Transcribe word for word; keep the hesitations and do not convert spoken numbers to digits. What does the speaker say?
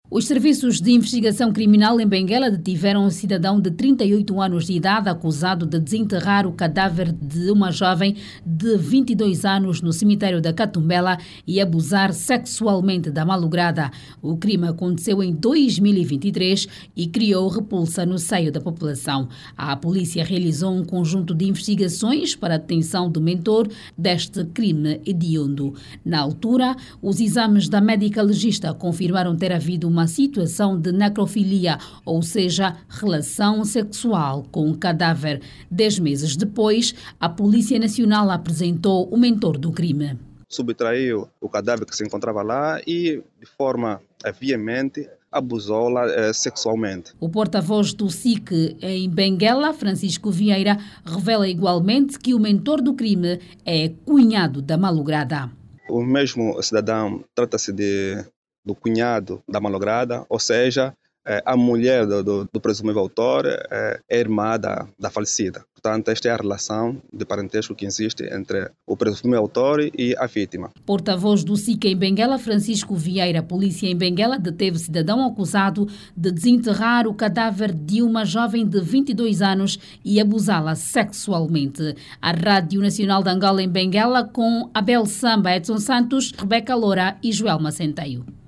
Os serviços de investigação criminal em Benguela detiveram um cidadão de trinta e oito anos de idade acusado de desenterrar o cadáver de uma jovem de vinte e dois anos no cemitério da Catumbela e abusar sexualmente da malograda. O crime aconteceu em dois mil e vinte e três e criou repulsa no seio da população. A polícia realizou um conjunto de investigações para a detenção do mentor deste crime hediondo. Na altura, os exames da médica legista confirmaram ter havido uma uma situação de necrofilia, ou seja, relação sexual com o cadáver. Dez meses depois, a Polícia Nacional apresentou o mentor do crime. Subtraiu o cadáver que se encontrava lá e, de forma veemente, abusou-la eh, sexualmente. O porta-voz do S I C em Benguela, Francisco Vieira, revela igualmente que o mentor do crime é cunhado da malograda. O mesmo cidadão trata-se de do cunhado da malograda, ou seja, é, a mulher do, do, do presumível autor é, é irmã da, da falecida. Portanto, esta é a relação de parentesco que existe entre o presumível autor e a vítima. Porta-voz do S I C em Benguela, Francisco Vieira, a polícia em Benguela deteve cidadão acusado de desenterrar o cadáver de uma jovem de vinte e dois anos e abusá-la sexualmente. A Rádio Nacional de Angola em Benguela com Abel Samba, Edson Santos, Rebeca Loura e Joelma Centeio.